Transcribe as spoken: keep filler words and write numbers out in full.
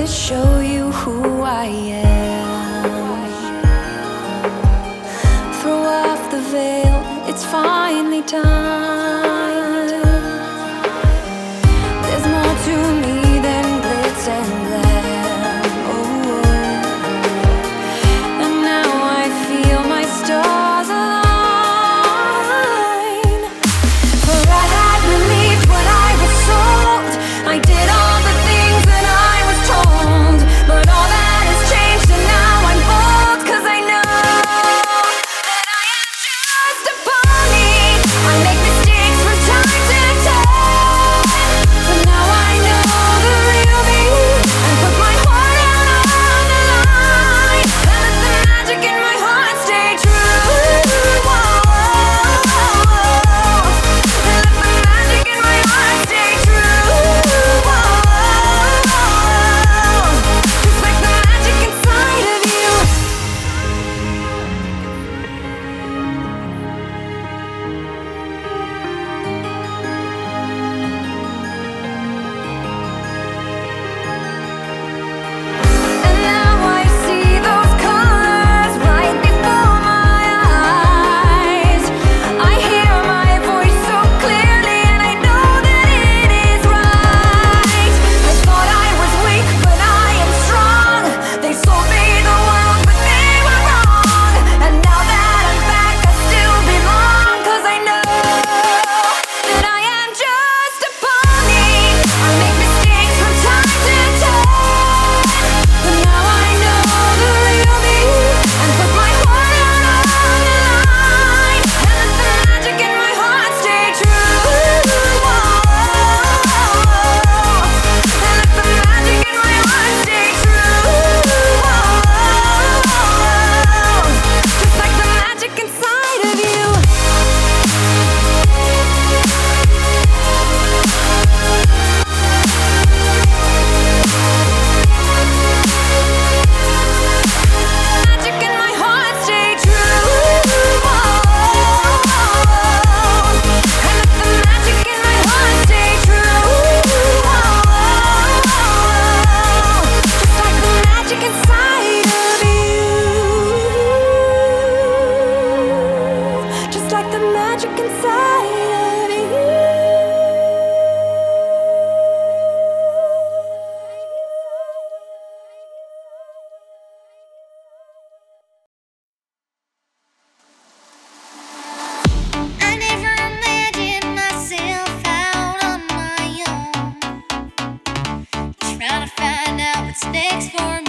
show you who I am. Throw off the veil, it's finally time. There's more to me than glitz and glam. Oh, oh. And now I feel my stars align. For I had believed what I was sold. I did all the things that I was told, but all that has changed and now I'm bold, 'cause I know that I am just a pony. I make mistakes from time to time, but now I know the real me and put my heart out on the line, and let the magic in my heart stay true. Whoa, and let the magic in my heart stay true. Whoa, just like the magic inside of you. And now I see those colors right before my eyes. I hear my voice so clearly, and I know that it is right. I thought I was weak, but I am strong. They sold me the world, but they were wrong. And now that I'm back, I still belong, 'cause I know that I am just a pony. I make mistakes from time to time, but now I know the real me and put my heart out on the line, and let the magic in my heart stay true. Whoa, and let the magic in my heart stay true. Whoa, just like the magic inside of you. Magic in my heart stay true. Whoa, and let the magic in my heart stay true. Whoa, just like the magic inside of you. Just like the magic inside of you. I never imagined myself out on my own, trying to find out what's next for me.